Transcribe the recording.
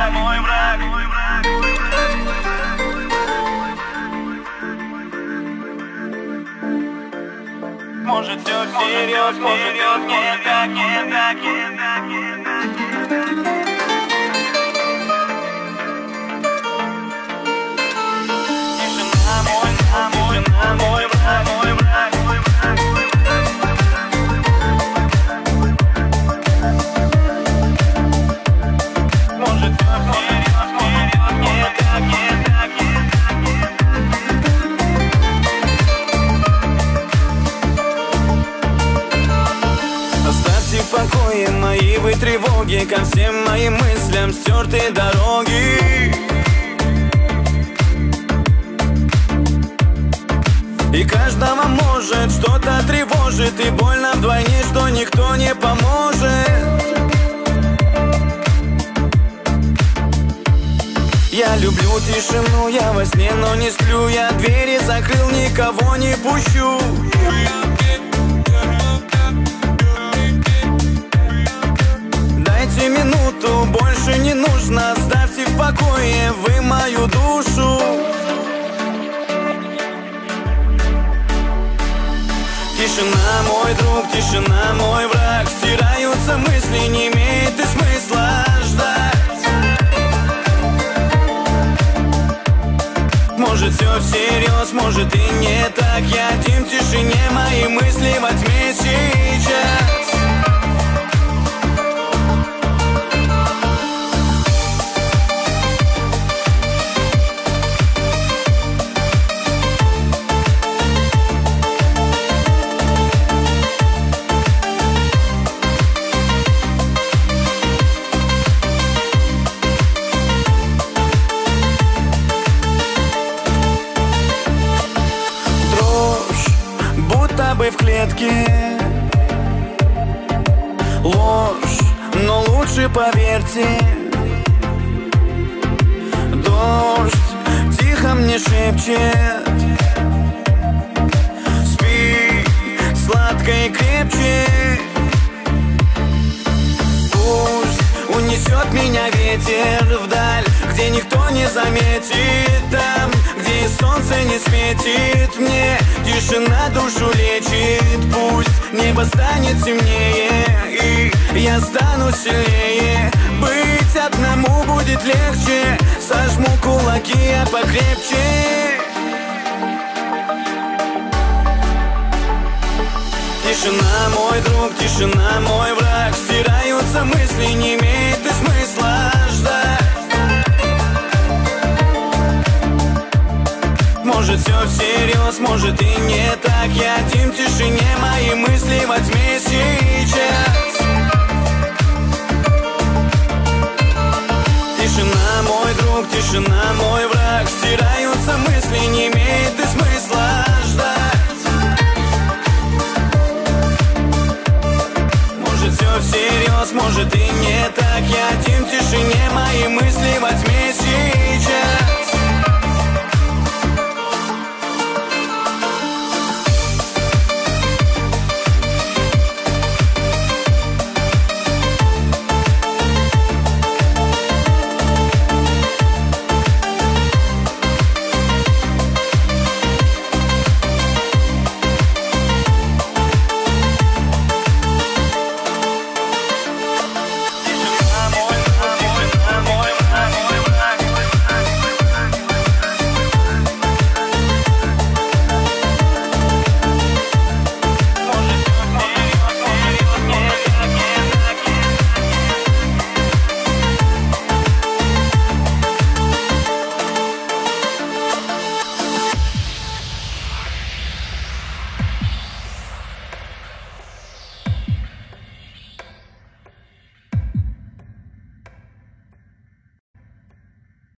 мой враг. Может все всерьез, может не так, не так, не так, не так. Тишина мой враг, мой враг, мой враг. Может все всерьез, не так, не так, не так. Оставьте в покое мои вы тревоги, ко всем моим мыслям стертые дороги. И каждого может что-то тревожит, и больно вдвойне, что никто не поможет. Я люблю тишину, я во сне, но не сплю. Я двери закрыл, никого не пущу. Дайте минуту, больше не нужно. Оставьте в покое вы мою душу. Тишина мой друг, тишина мой враг. Стираются мысли, не имеет и смысла ждать. Может все всерьез, может и не так. Я один в тишине, мои мысли во тьме сейчас. В клетке ложь, но лучше поверьте. Дождь тихо мне шепчет: спи сладко и крепче. Пусть унесет меня ветер вдаль, где никто не заметит, там, где и солнце не светит. Мне тишина душу лечит. Пусть небо станет темнее, и я стану сильнее. Быть одному будет легче. Сожму кулаки, я покрепче. Тишина мой друг, тишина мой враг. Стираются мысли, не имеет и смысла ждать. Может все всерьез, может и не так. Я один в тишине, мои мысли во тьме сейчас. Тишина мой друг, тишина мой враг. Стираются мысли, не имеет и смысла ждать. Может все всерьез, может и не так. Я один в тишине, мои мысли во тьме сейчас.